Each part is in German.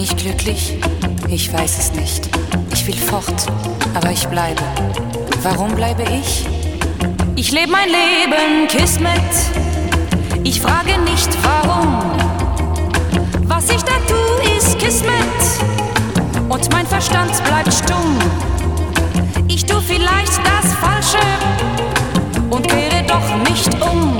ich glücklich? Ich weiß es nicht. Ich will fort, aber ich bleibe. Warum bleibe ich? Ich lebe mein Leben Kismet. Ich frage nicht warum. Was ich da tue, ist Kismet. Und mein Verstand bleibt stumm. Ich tue vielleicht das Falsche und kehre doch nicht um.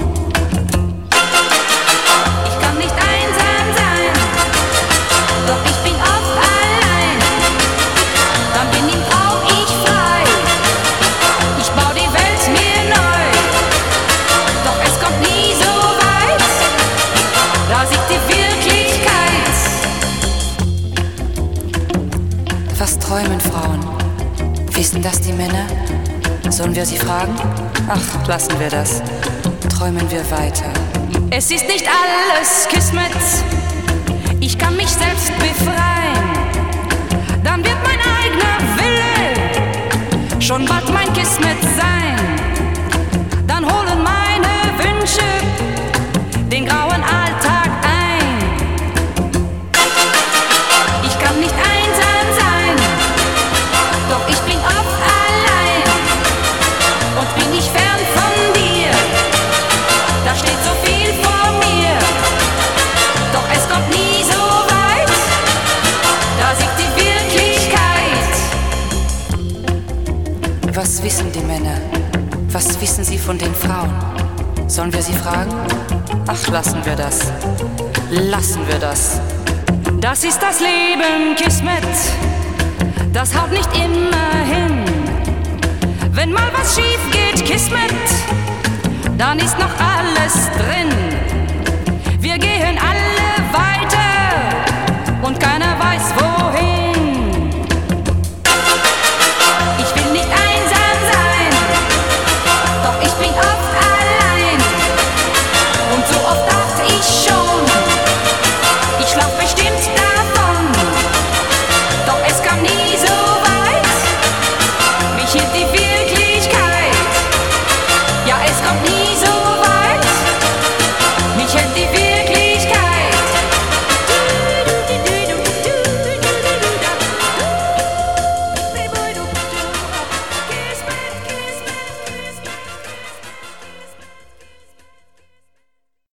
Ich kann nicht einsam sein, doch ich bin oft allein. Dann bin ich auch ich frei. Ich baue die Welt mir neu, doch es kommt nie so weit. Da siegt die Wirklichkeit. Was träumen Frauen? Wissen das die Männer? Sollen wir sie fragen? Ach, lassen wir das. Träumen wir weiter. Es ist nicht alles Kismet. Ich kann mich selbst befreien. Dann wird mein eigener Wille schon bald mein Kismet sein. Dann holen meine Wünsche den grauen Alltag ein. Ich kann nicht einsam sein, doch ich bin oft allein. Und bin ich fern von dir, da steht so viel vor mir. Doch es kommt nie so weit, da siegt die Wirklichkeit. Was wissen die Männer? Was wissen sie von den Frauen? Sollen wir sie fragen? Ach, lassen wir das. Lassen wir das. Das ist das Leben, Kismet. Das haut nicht immer hin. Wenn mal was schief geht, Kismet, dann ist noch alles drin.